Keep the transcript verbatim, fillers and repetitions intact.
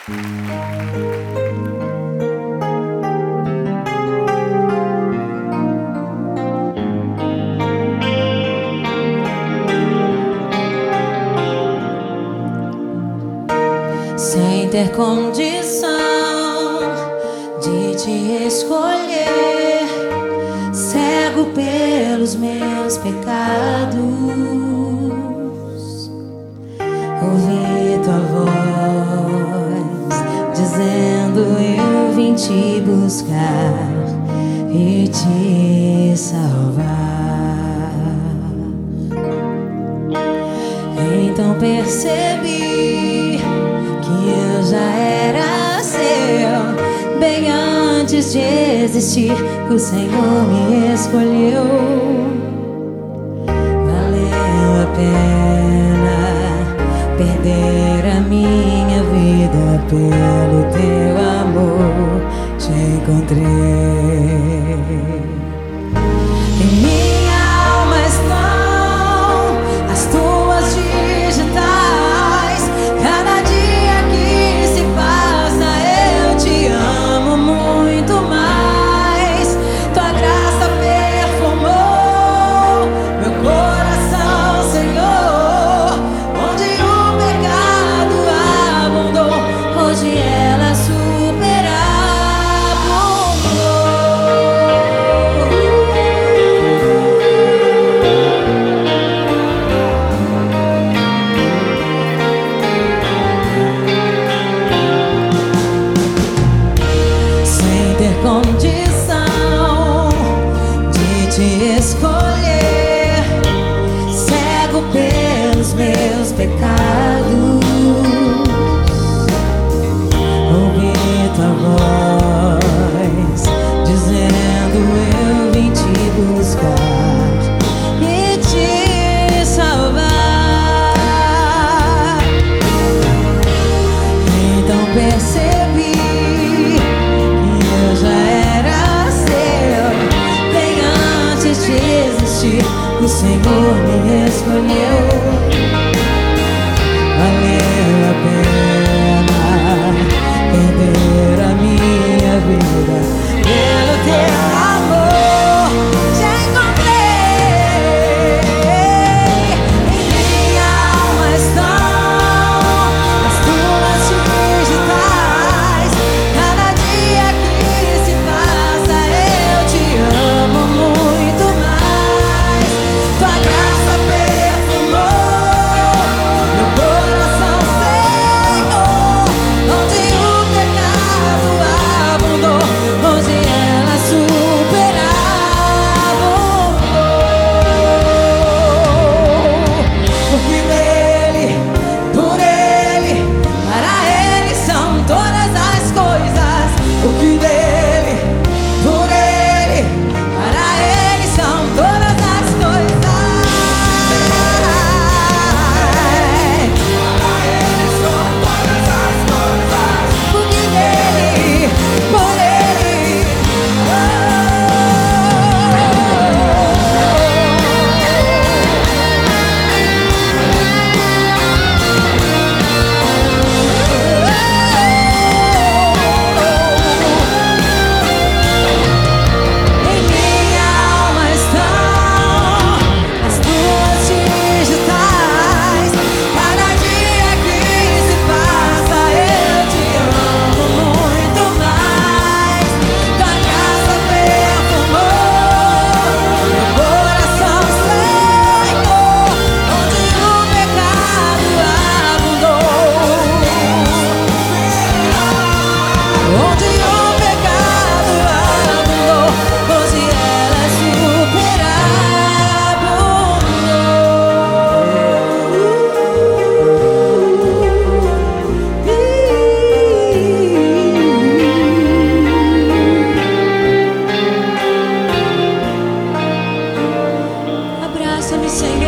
Sem ter condição de te escolher, cego pelos meus pecados, ouvi tua voz dizendo: eu vim te buscar e te salvar. Então percebi que eu já era seu, bem antes de existir, que o Senhor me escolheu. Valeu a pena perder a minha vida pelo teu amor, te encontrei. Em minha alma estão as tuas digitais. Cada dia que se passa eu te amo muito mais. Tua graça perfumou meu coração, Senhor. Onde o pecado abundou, hoje ela superabundou. Sem ter condição de te escolher, cego pelos meus pecados, ouvi tua voz dizendo: eu vim te buscar e te salvar. Então percebi que eu já era seu, bem antes de existir, o Senhor me escolheu. Valeu a pena perder a minha vida pelo teu amor, te encontrei. Em minha alma estão as tuas digitais. Cada dia que se passa eu te amo muito mais. Tua graça perfumou meu coração, Senhor. Onde o pecado abundou, hoje ela superabundou. Porque nele, por ele, para ele são todas as coisas. Porque dele, por ele, para ele são todas as coisas. Para ele são todas as coisas. Porque dele, por ele, em minha alma estão as tuas digitais. Cada dia que se passa eu te amo muito mais. Tua graça perfumou meu coração, Senhor. Onde o pecado abundou, onde o pecado abundou, hoje ela superabundou. Abraça-me, Senhor.